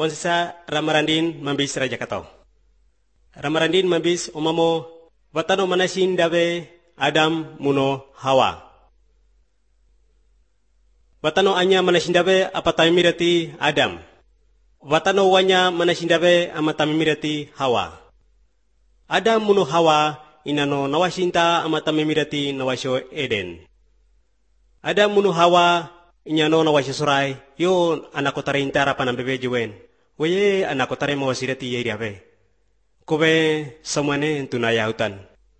Onsisa ramarandin mambis raja katau. Ramarandin mambis umamo watano manasin dabe Adam muno Hawa. Watano anya manasin dabe apatamimirati Adam. Watano wanya manasin dabe amatamimirati Hawa. Adam muno Hawa inano nawasinta amatamimirati nawasyo Eden. Adam muno Hawa inyano nawasyo surai yo anako tarintara panambebe juwen. Weye anako tare mawasirati yeriabe. Kobe samane tunaya hutan.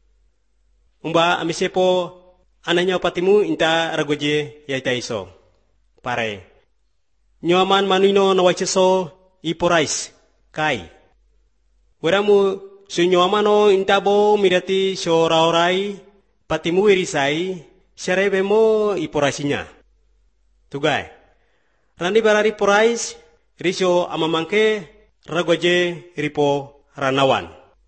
Umba amisepo ananya patimu inta ragoje yaita iso. Pare. Nyoaman manuino nawasyo iporais kai. Weramu sunyoamano intabo mirati shoraorai patimu irisai sharebemo iporasinya. Tugai. Randi barari porais risyo amamangke ragoje ripo ranawan.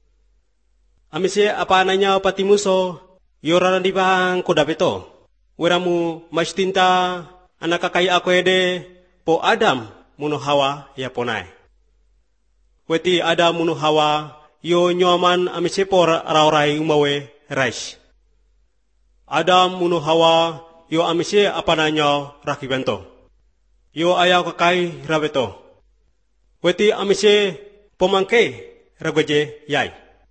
Amise apa ananya patimuso yorarandi bang kodapeto. Weramu mastinta anakakai aku ede po Adam muno Hawa ya ponai. Weti Adam muno Hawa yo nyoman amise po raurai umawe rais. Adam muno Hawa yo amise apa nanya rakibento. Yo ayaw kakai rabeto. Weti amise pomangke ragoje yai.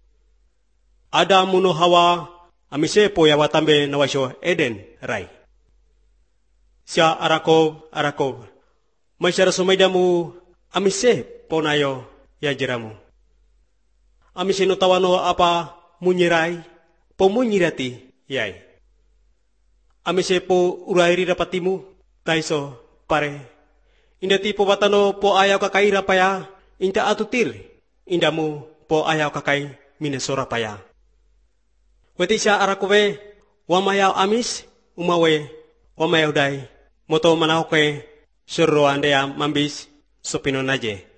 Adam muno Hawa amise po yawatambe nawasyo Eden rai. Siya Arakob. Masyara sumaydamu amise po nayo yajiramu. Amise no tawano apa munyirai po munyirati yai. Amise po urairi rapatimu taiso pare. Indati po batano po ayaw kakai rapaya, inta atutir, indamu po ayaw kakai minesora paya. Weti siya Arakobe, wamayaw amis, umawe, wamayaw day, moto manahoke, surro andea mambis, supino naje.